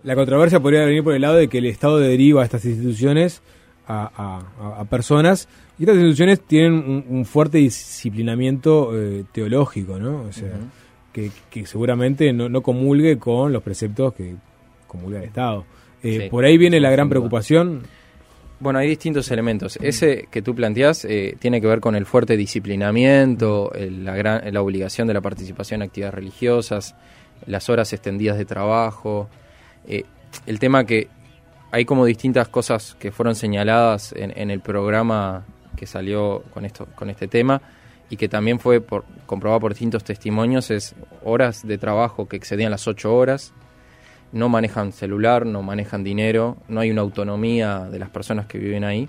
La controversia podría venir por el lado de que el Estado deriva a estas instituciones a personas, y estas instituciones tienen un fuerte disciplinamiento teológico, ¿no? O sea, que seguramente no comulgue con los preceptos que comulga el Estado. Sí, por ahí viene la gran preocupación. Bueno, hay distintos elementos. Ese que tú planteás tiene que ver con el fuerte disciplinamiento, la obligación de la participación en actividades religiosas, las horas extendidas de trabajo. El tema que hay como distintas cosas que fueron señaladas en el programa que salió con este tema, y que también fue comprobado por distintos testimonios, es horas de trabajo que excedían las 8 horas, no manejan celular, no manejan dinero, no hay una autonomía de las personas que viven ahí.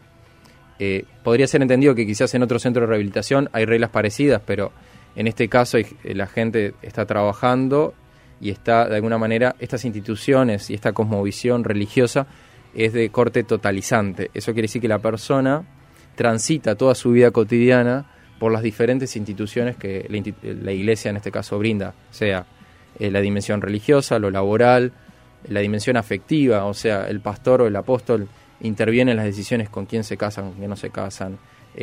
Podría ser entendido que quizás en otro centro de rehabilitación hay reglas parecidas, pero en este caso la gente está trabajando y está, de alguna manera, estas instituciones y esta cosmovisión religiosa es de corte totalizante. Eso quiere decir que la persona transita toda su vida cotidiana por las diferentes instituciones que la Iglesia en este caso brinda, sea la dimensión religiosa, lo laboral, la dimensión afectiva, o sea, el pastor o el apóstol interviene en las decisiones con quién se casan, con quién no se casan,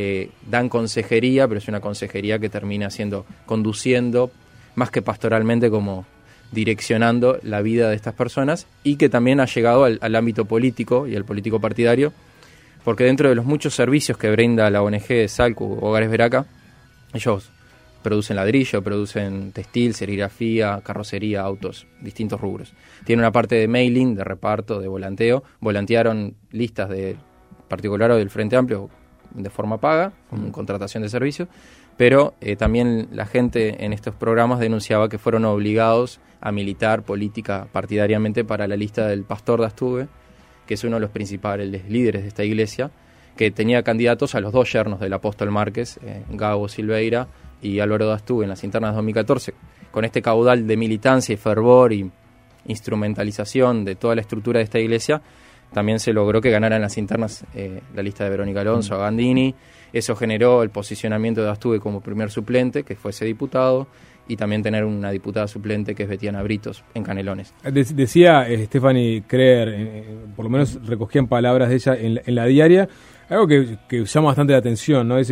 dan consejería, pero es una consejería que termina conduciendo, más que pastoralmente, como direccionando la vida de estas personas, y que también ha llegado al ámbito político y al político partidario, porque dentro de los muchos servicios que brinda la ONG Salcu Hogares Veraca, ellos producen ladrillo, producen textil, serigrafía, carrocería, autos, distintos rubros. Tienen una parte de mailing, de reparto, de volanteo. Volantearon listas de particular o del Frente Amplio de forma paga, con contratación de servicios, pero también la gente en estos programas denunciaba que fueron obligados a militar política partidariamente para la lista del pastor de Astuve, que es uno de los principales líderes de esta iglesia, que tenía candidatos a los 2 yernos del apóstol Márquez, Gabo Silveira y Álvaro de Astuve, en las internas de 2014. Con este caudal de militancia y fervor y instrumentalización de toda la estructura de esta iglesia, también se logró que ganaran las internas la lista de Verónica Alonso, Gandini. Eso generó el posicionamiento de Astuve como primer suplente, que fuese diputado, y también tener una diputada suplente que es Betiana Britos en Canelones. Decía Stephanie Creer, por lo menos recogían palabras de ella en la diaria, algo que llama bastante la atención, ¿no?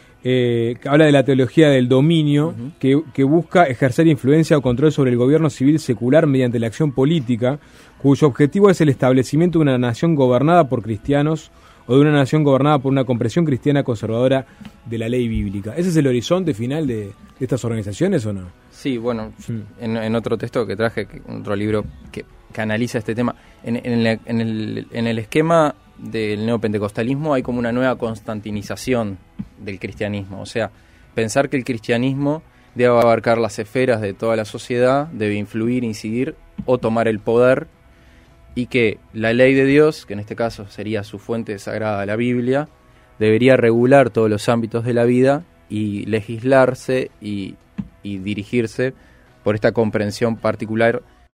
Que habla de la teología del dominio, que busca ejercer influencia o control sobre el gobierno civil secular mediante la acción política, cuyo objetivo es el establecimiento de una nación gobernada por cristianos o de una nación gobernada por una comprensión cristiana conservadora de la ley bíblica. ¿Ese es el horizonte final de estas organizaciones o no? Sí, bueno, en otro texto que traje, otro libro que analiza este tema, en el esquema del neopentecostalismo hay como una nueva constantinización del cristianismo, o sea, pensar que el cristianismo debe abarcar las esferas de toda la sociedad, debe influir, incidir o tomar el poder, y que la ley de Dios, que en este caso sería su fuente sagrada, la Biblia, debería regular todos los ámbitos de la vida y legislarse y dirigirse por esta comprensión particular